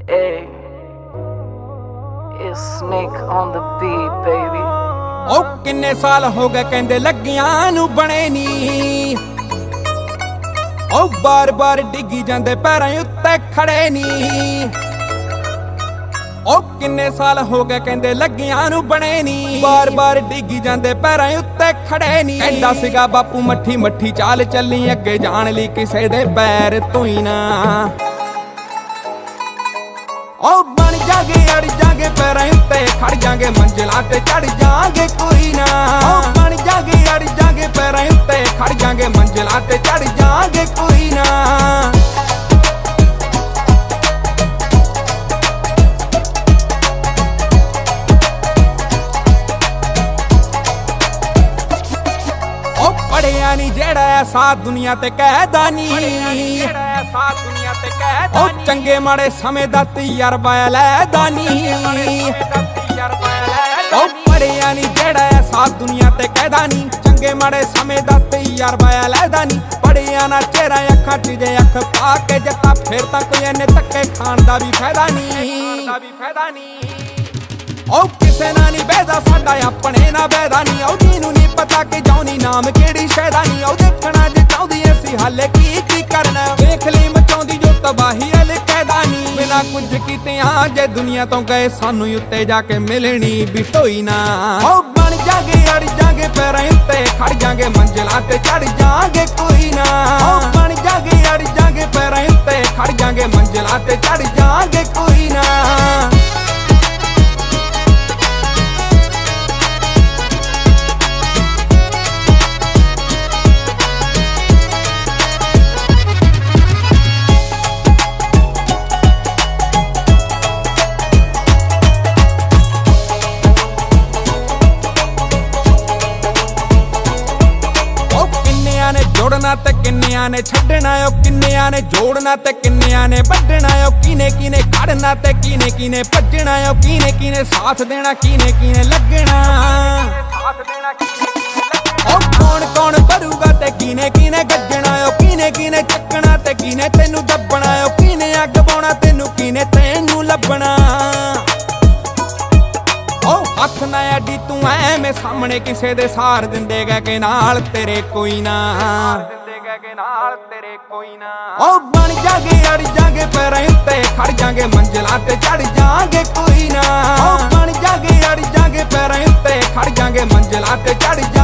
Hey, it's Snake on the beat, baby. ओ किन्ने साल हो गए कहंदे लगियां नू बने नी ओ बार बार डिगी जांदे पैरां उत्ते खड़े नी ओ किन्ने साल हो गए कहंदे लगियां नू बने नी बार बार डिगी जांदे पैरां उत्ते खड़े नी कहंदा सीगा बापू मट्ठी मट्ठी चाल चली अगे जान लई किसे दे पैर तों ही ना ओ बन जागे अड़ जागे पैरां उत्ते खड़ जागे मंजिलां ते चढ़ जागे कोई ना ओ बन जागे अड़ जागे पैरां उत्ते खड़ जागे मंजिलां ते चढ़ जागे कोई ना ओ पढ़िया नी जेड़ा ऐसा दुनिया ते कहदा नी ओ चंगे माड़े समय दा तजरबा लैदा नी ओ पढ़िया नी जेड़ा ऐसा दुनिया ते कहदा नी चंगे माड़े समय दा तजरबा लैदा नी पढ़िया ना चेहरा अखां च जे अख पा के जता फिर तां कोई इन्ने धक्के खाण दा भी फायदा नी ओ किसे ना नी बैदा साडा अपने ना बैदा नी ओ जीनू नी पता कि जानी नाम केड़ी शैदा नी ओ देखना जे चाहुंदी असी हाले की करना देख ली मचाउंदी जो तबाही अल कैदा नी बिना कुछ कीते जे दुनिया तो गए सानू उत्ते जाके मिलनी भी टोई ना ओ बन जागे अड़ जागे पैरां उत्ते खड़ जागे मंजिलां ते चढ़ जागे कोई ना ओ बन जागे अड़ जागे पैरां उत्ते खड़ जागे मंजिलां ते चढ़ जागे कोई ना जोड़ना ते किन्नियां ने छड्डना ओ किन्नियां ने जोड़ना ते किन्नियां ने बड्डना ओ कीने कीने खड़ना ते कीने कीने भज्जना ओ कीने कीने साथ देना कीने कीने लगना ओ कौन कौन भरूगा ते कीने कीने गज्जना ओ कीने कीने चकना ते कीने तेनू दबना ओ कीने अग पाउणा तेनू कीने तेनू लभना ओ हथ ना अड्डी तू ऐवें सामने किसे दे सार दिंदे गए के नाल तेरे कोई ना ओ बन जागे अड़ जागे पैरां उत्ते खड़ जागे मंजिलां ते चढ़ जागे कोई ना ओ बन जागे अड़ जागे पैरां उत्ते खड़ जागे मंजिलां ते चढ़